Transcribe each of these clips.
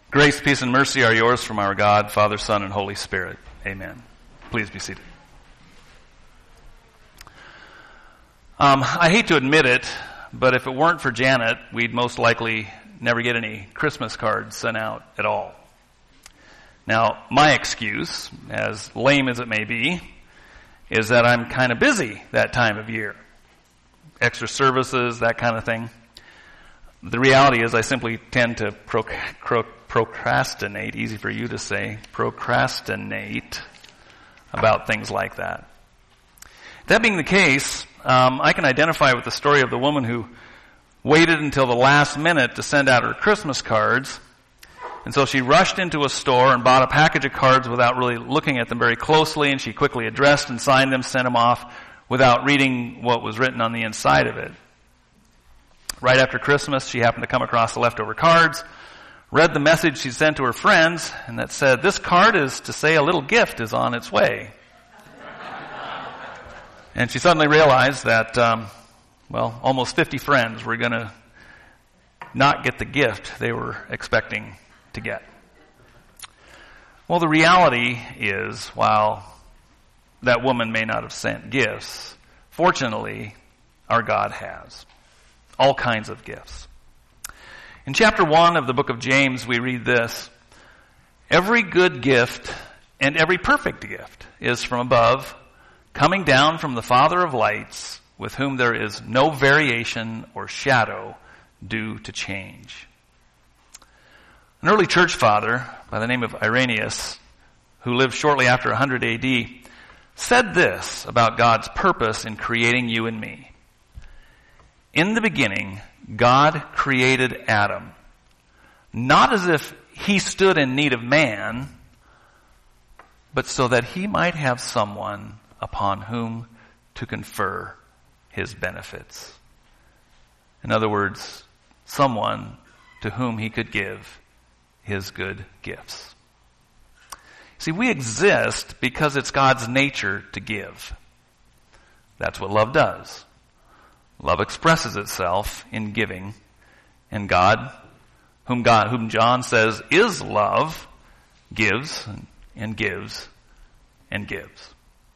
Grace, peace, and mercy are yours from our God, Father, Son, and Holy Spirit. Amen. Please be seated. I hate to admit it, but if it weren't for Janet, we'd most likely never get any Christmas cards sent out at all. Now, my excuse, as lame as it may be, is that I'm kind of busy that time of year. Extra services, that kind of thing. The reality is I simply tend to procrastinate, easy for you to say, procrastinate about things like that. That being the case, I can identify with the story of the woman who waited until the last minute to send out her Christmas cards. And so she rushed into a store and bought a package of cards without really looking at them very closely, and she quickly addressed and signed them, sent them off without reading what was written on the inside of it. Right after Christmas, she happened to come across the leftover cards, read the message she sent to her friends, and that said, "This card is to say a little gift is on its way." And she suddenly realized that, almost 50 friends were going to not get the gift they were expecting to get. Well, the reality is, while that woman may not have sent gifts, fortunately, our God has. All kinds of gifts. In chapter 1 of the book of James, we read this: "Every good gift and every perfect gift is from above, coming down from the Father of lights, with whom there is no variation or shadow due to change." An early church father by the name of Irenaeus, who lived shortly after 100 AD, said this about God's purpose in creating you and me. "In the beginning, God created Adam, not as if he stood in need of man, but so that he might have someone upon whom to confer his benefits." In other words, someone to whom he could give his good gifts. See, we exist because it's God's nature to give. That's what love does. Love expresses itself in giving, and God, whom John says is love, gives and gives and gives.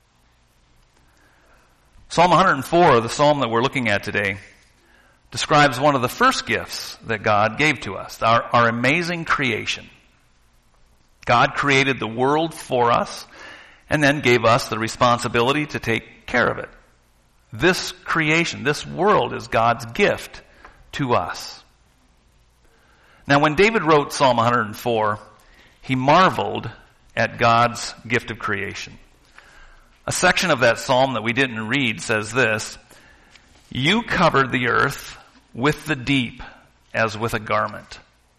Psalm 104, the psalm that we're looking at today, describes one of the first gifts that God gave to us, our amazing creation. God created the world for us and then gave us the responsibility to take care of it. This creation, this world, is God's gift to us. Now, when David wrote Psalm 104, he marveled at God's gift of creation. A section of that psalm that we didn't read says this: "You covered the earth with the deep as with a garment.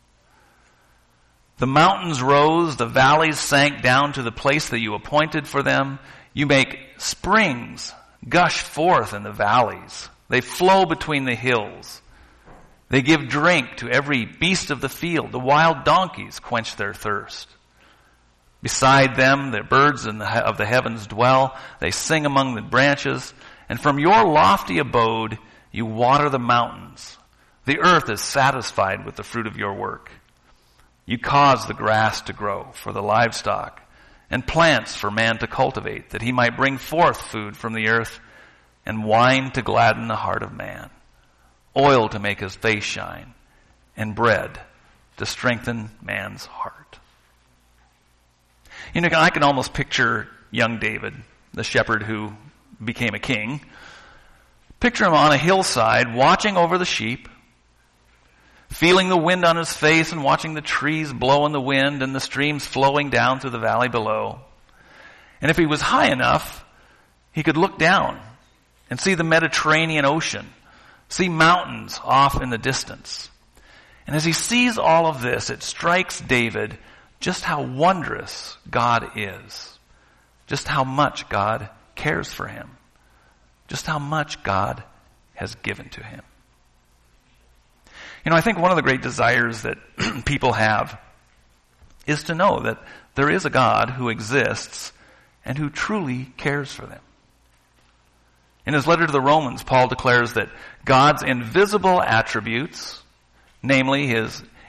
The mountains rose, the valleys sank down to the place that you appointed for them. You make springs gush forth in the valleys. They flow between the hills. They give drink to every beast of the field. The wild donkeys quench their thirst. Beside them, the birds of the heavens dwell. They sing among the branches. And from your lofty abode, you water the mountains. The earth is satisfied with the fruit of your work. You cause the grass to grow for the livestock, and plants for man to cultivate, that he might bring forth food from the earth, and wine to gladden the heart of man, oil to make his face shine, and bread to strengthen man's heart." You know, I can almost picture young David, the shepherd who became a king. Picture him on a hillside, watching over the sheep, feeling the wind on his face and watching the trees blow in the wind and the streams flowing down through the valley below. And if he was high enough, he could look down and see the Mediterranean Ocean, see mountains off in the distance. And as he sees all of this, it strikes David just how wondrous God is, just how much God cares for him, just how much God has given to him. You know, I think one of the great desires that people have is to know that there is a God who exists and who truly cares for them. In his letter to the Romans, Paul declares that God's invisible attributes, namely his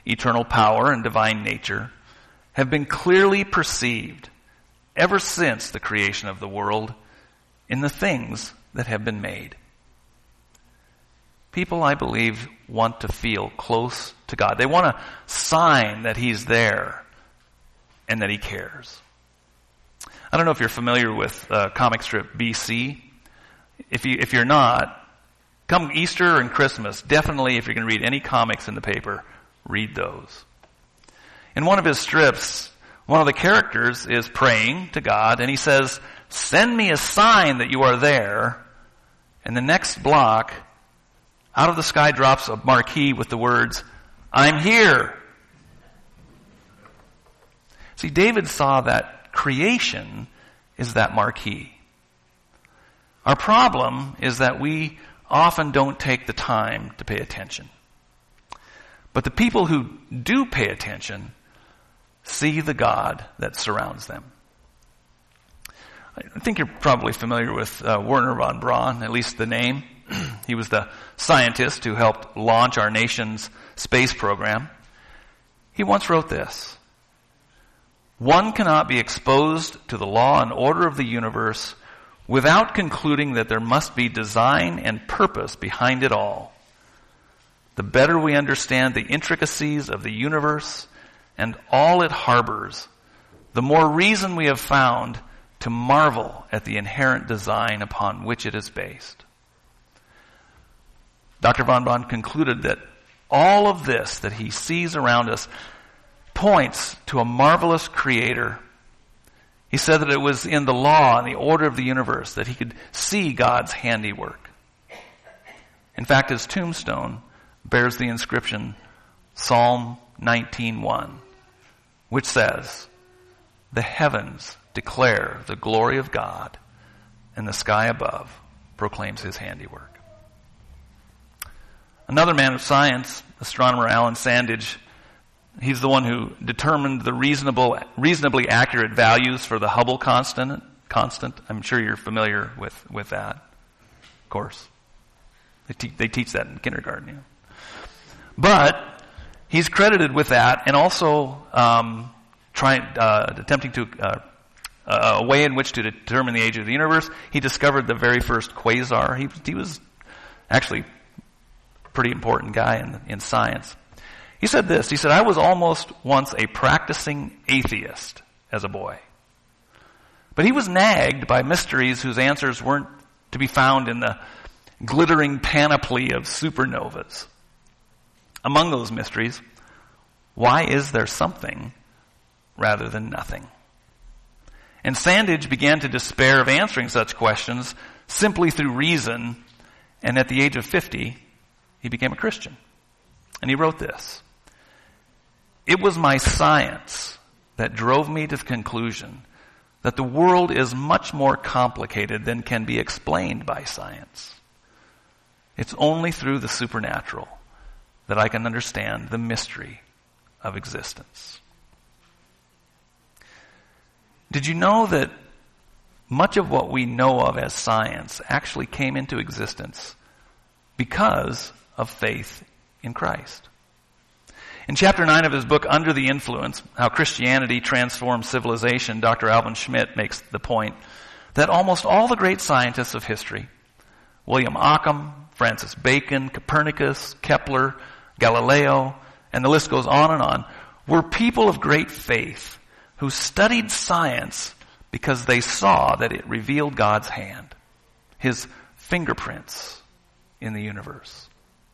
eternal power and divine nature have been clearly perceived ever since the creation of the world in the things that have been made. People, I believe, want to feel close to God. They want a sign that He's there and that He cares. I don't know if you're familiar with comic strip BC. If you're not, come Easter and Christmas, definitely if you're going to read any comics in the paper, read those. In one of his strips, one of the characters is praying to God, and he says, "Send me a sign that you are there." And the next block, out of the sky drops a marquee with the words, "I'm here." See, David saw that creation is that marquee. Our problem is that we often don't take the time to pay attention. But the people who do pay attention see the God that surrounds them. I think you're probably familiar with Wernher von Braun, at least the name. He was the scientist who helped launch our nation's space program. He once wrote this: "One cannot be exposed to the law and order of the universe without concluding that there must be design and purpose behind it all. The better we understand the intricacies of the universe and all it harbors, the more reason we have found to marvel at the inherent design upon which it is based." Dr. von Braun concluded that all of this that he sees around us points to a marvelous creator. He said that it was in the law and the order of the universe that he could see God's handiwork. In fact, his tombstone bears the inscription Psalm 19:1, which says, "The heavens declare the glory of God, and the sky above proclaims His handiwork." Another man of science, astronomer Alan Sandage, he's the one who determined the reasonably accurate values for the Hubble constant. I'm sure you're familiar with that. Of course. They teach that in kindergarten. You know. But he's credited with that, and also attempting to a way in which to determine the age of the universe. He discovered the very first quasar. He was actually a pretty important guy in science. He said this. He said, "I was almost once a practicing atheist as a boy. But he was nagged by mysteries whose answers weren't to be found in the glittering panoply of supernovas. Among those mysteries, why is there something rather than nothing?" And Sandage began to despair of answering such questions simply through reason, and at the age of 50, he became a Christian. And he wrote this: "It was my science that drove me to the conclusion that the world is much more complicated than can be explained by science. It's only through the supernatural that I can understand the mystery of existence." Did you know that much of what we know of as science actually came into existence because of faith in Christ? In chapter 9 of his book, Under the Influence, How Christianity Transformed Civilization, Dr. Alvin Schmidt makes the point that almost all the great scientists of history, William Ockham, Francis Bacon, Copernicus, Kepler, Galileo, and the list goes on, were people of great faith who studied science because they saw that it revealed God's hand, His fingerprints in the universe.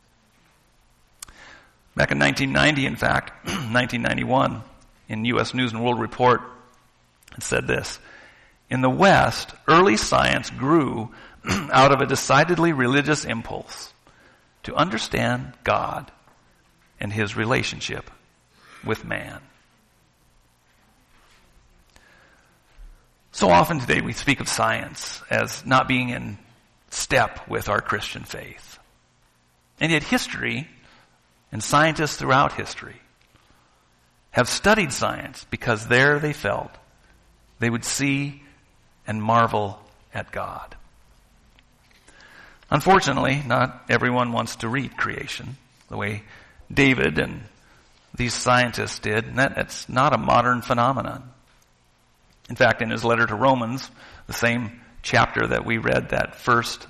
Back in 1990, in fact, 1991, in U.S. News and World Report, it said this: "In the West, early science grew out of a decidedly religious impulse to understand God and His relationship with man." So often today we speak of science as not being in step with our Christian faith. And yet history and scientists throughout history have studied science because there they felt they would see and marvel at God. Unfortunately, not everyone wants to read creation the way David and these scientists did, and that's not a modern phenomenon. In fact, in his letter to Romans, the same chapter that we read, that first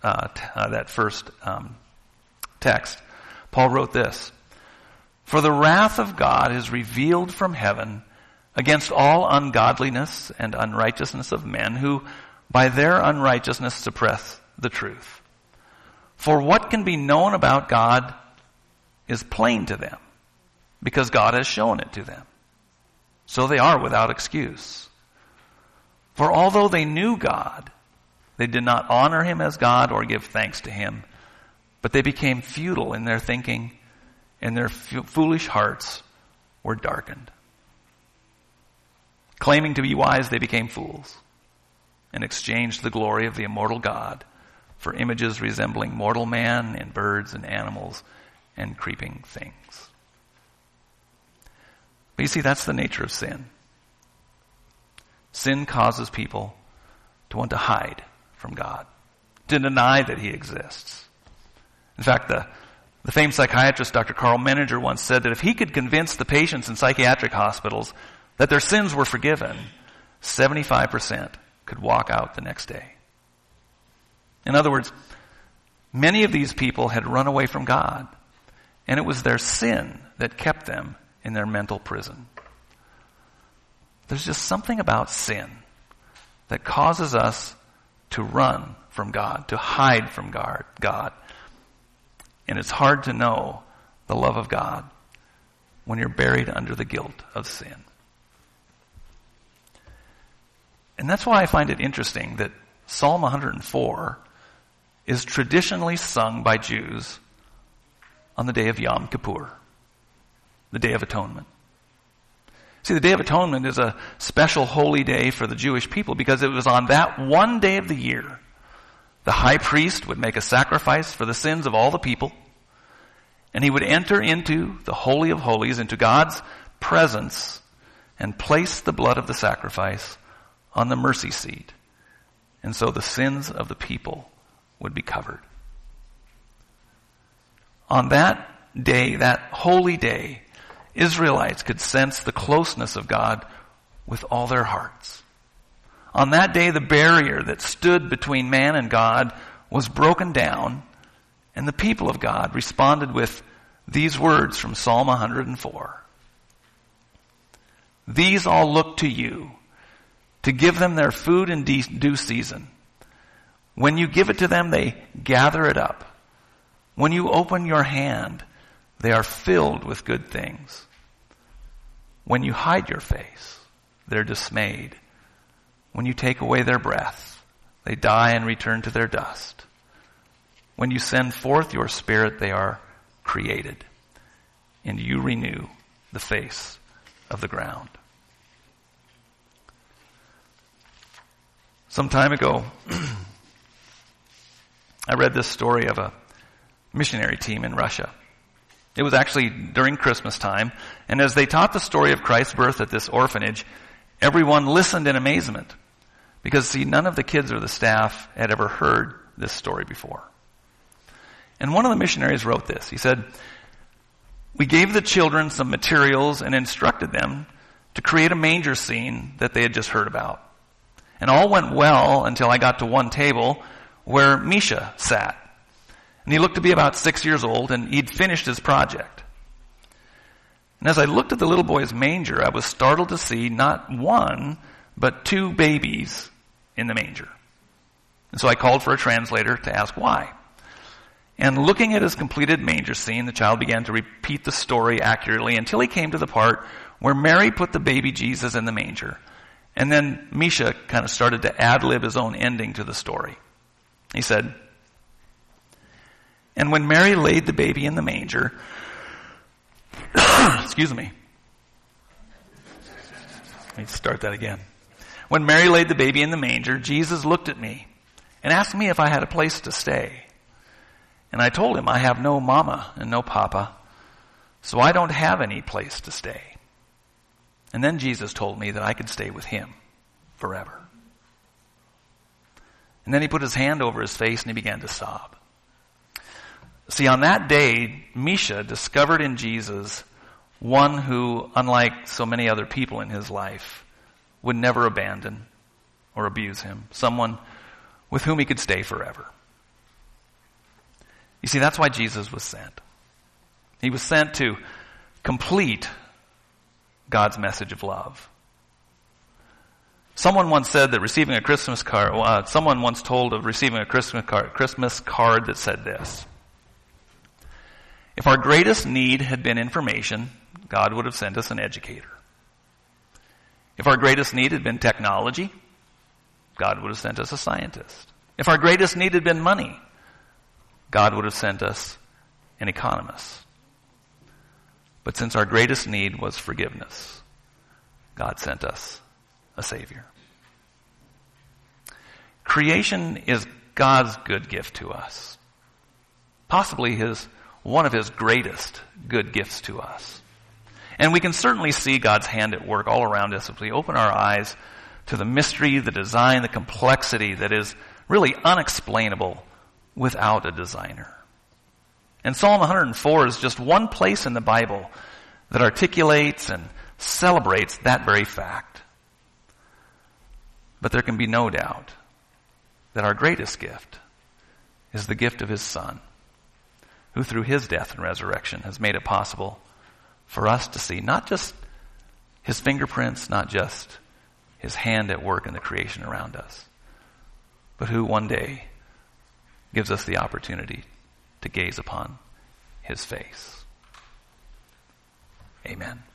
text, Paul wrote this: "For the wrath of God is revealed from heaven against all ungodliness and unrighteousness of men who by their unrighteousness suppress the truth. For what can be known about God is plain to them, because God has shown it to them. So they are without excuse. For although they knew God, they did not honor him as God or give thanks to him, but they became futile in their thinking, and their foolish hearts were darkened. Claiming to be wise, they became fools and exchanged the glory of the immortal God for images resembling mortal man and birds and animals and creeping things." But you see, that's the nature of sin. Sin causes people to want to hide from God, to deny that he exists. In fact, the famed psychiatrist Dr. Carl Menninger once said that if he could convince the patients in psychiatric hospitals that their sins were forgiven, 75% could walk out the next day. In other words, many of these people had run away from God, and it was their sin that kept them in their mental prison. There's just something about sin that causes us to run from God, to hide from God. And it's hard to know the love of God when you're buried under the guilt of sin. And that's why I find it interesting that Psalm 104 is traditionally sung by Jews on the day of Yom Kippur, the Day of Atonement. See, the Day of Atonement is a special holy day for the Jewish people because it was on that one day of the year the high priest would make a sacrifice for the sins of all the people, and he would enter into the Holy of Holies, into God's presence, and place the blood of the sacrifice on the mercy seat. And so the sins of the people would be covered. On that day, that holy day, Israelites could sense the closeness of God with all their hearts. On that day, the barrier that stood between man and God was broken down, and the people of God responded with these words from Psalm 104. "These all look to you to give them their food in due season. When you give it to them, they gather it up. When you open your hand, they are filled with good things. When you hide your face, they're dismayed. When you take away their breath, they die and return to their dust. When you send forth your spirit, they are created, and you renew the face of the ground." Some time ago, I read this story of a missionary team in Russia. It was actually during Christmas time, and as they taught the story of Christ's birth at this orphanage, everyone listened in amazement because, see, none of the kids or the staff had ever heard this story before. And one of the missionaries wrote this. He said, "We gave the children some materials and instructed them to create a manger scene that they had just heard about. And all went well until I got to one table where Misha sat. And he looked to be about 6 years old, and he'd finished his project. And as I looked at the little boy's manger, I was startled to see not one, but 2 babies in the manger. And so I called for a translator to ask why. And looking at his completed manger scene, the child began to repeat the story accurately until he came to the part where Mary put the baby Jesus in the manger. And then Misha kind of started to ad-lib his own ending to the story. He said, "And when Mary laid the baby in the manger," excuse me. Let me start that again. "When Mary laid the baby in the manger, Jesus looked at me and asked me if I had a place to stay. And I told him I have no mama and no papa, so I don't have any place to stay. And then Jesus told me that I could stay with him forever. And then he put his hand over his face and he began to sob. See, on that day, Misha discovered in Jesus one who, unlike so many other people in his life, would never abandon or abuse him. Someone with whom he could stay forever. You see, that's why Jesus was sent. He was sent to complete God's message of love. Someone once said that receiving a Christmas card, someone once told of receiving a Christmas card that said this: if our greatest need had been information, God would have sent us an educator. If our greatest need had been technology, God would have sent us a scientist. If our greatest need had been money, God would have sent us an economist. But since our greatest need was forgiveness, God sent us a Savior. Creation is God's good gift to us. Possibly one of his greatest good gifts to us. And we can certainly see God's hand at work all around us if we open our eyes to the mystery, the design, the complexity that is really unexplainable without a designer. And Psalm 104 is just one place in the Bible that articulates and celebrates that very fact. But there can be no doubt that our greatest gift is the gift of his Son, who through his death and resurrection has made it possible for us to see not just his fingerprints, not just his hand at work in the creation around us, but who one day gives us the opportunity to gaze upon his face. Amen.